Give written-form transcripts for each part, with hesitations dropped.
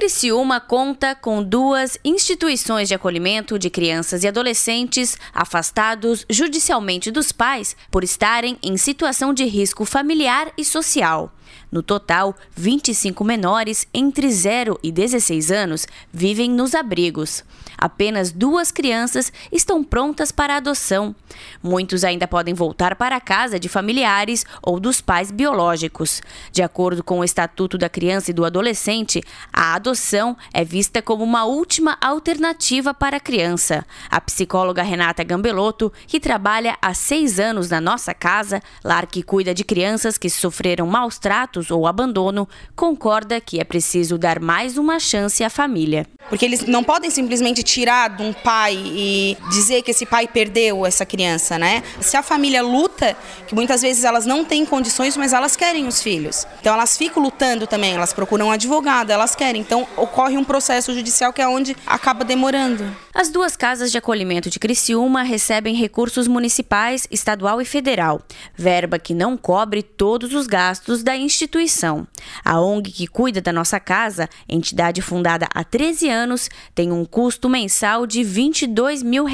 Criciúma conta com 2 instituições de acolhimento de crianças e adolescentes afastados judicialmente dos pais por estarem em situação de risco familiar e social. No total, 25 menores entre 0 e 16 anos vivem nos abrigos. Apenas 2 crianças estão prontas para a adoção. Muitos ainda podem voltar para a casa de familiares ou dos pais biológicos. De acordo com o Estatuto da Criança e do Adolescente, a adoção é vista como uma última alternativa para a criança. A psicóloga Renata Gambelotto, que trabalha há 6 anos na Nossa Casa, lar que cuida de crianças que sofreram maus tratos ou abandono, concorda que é preciso dar mais uma chance à família. Porque eles não podem simplesmente tirar de um pai e dizer que esse pai perdeu essa criança, né? Se a família luta, que muitas vezes elas não têm condições, mas elas querem os filhos. Então elas ficam lutando também, elas procuram um advogado, elas querem. Então ocorre um processo judicial que é onde acaba demorando. As 2 casas de acolhimento de Criciúma recebem recursos municipais, estadual e federal, verba que não cobre todos os gastos da instituição. A ONG que cuida da Nossa Casa, entidade fundada há 13 anos, tem um custo mensal de R$ 22 mil.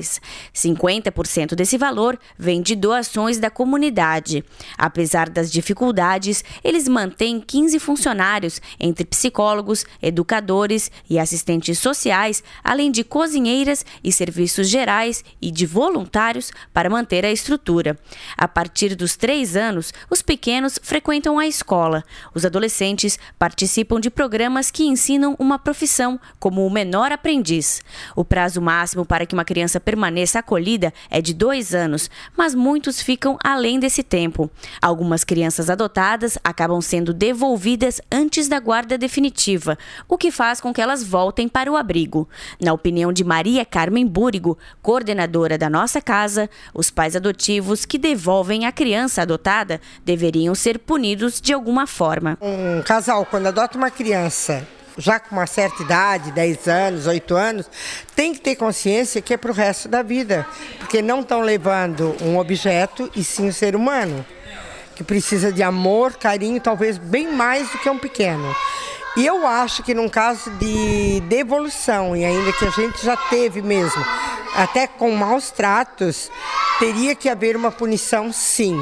50% desse valor vem de doações da comunidade. Apesar das dificuldades, eles mantêm 15 funcionários, entre psicólogos, educadores e assistentes sociais, além de cozinheiras e serviços gerais e de voluntários para manter a estrutura. A partir dos 3 anos, os pequenos frequentam a escola. Os adolescentes participam de programas que ensinam uma profissão, como o menor aprendiz. O prazo máximo para que uma criança permaneça acolhida é de 2 anos, mas muitos ficam além desse tempo. Algumas crianças adotadas acabam sendo devolvidas antes da guarda definitiva, o que faz com que elas voltem para o abrigo. Na opinião de Maria Carmen Búrigo, coordenadora da Nossa Casa, os pais adotivos que devolvem a criança adotada deveriam ser punidos de alguma forma. Um casal, quando adota uma criança já com uma certa idade, 10 anos, 8 anos, tem que ter consciência que é para o resto da vida, porque não estão levando um objeto e sim um ser humano, que precisa de amor, carinho, talvez bem mais do que um pequeno. E eu acho que num caso de devolução, e ainda que a gente já teve mesmo, até com maus tratos, teria que haver uma punição sim,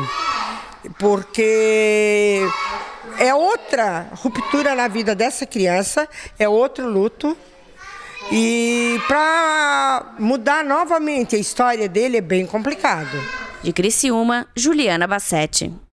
porque é outra ruptura na vida dessa criança, é outro luto. E para mudar novamente a história dele é bem complicado. De Criciúma, Juliana Bassetti.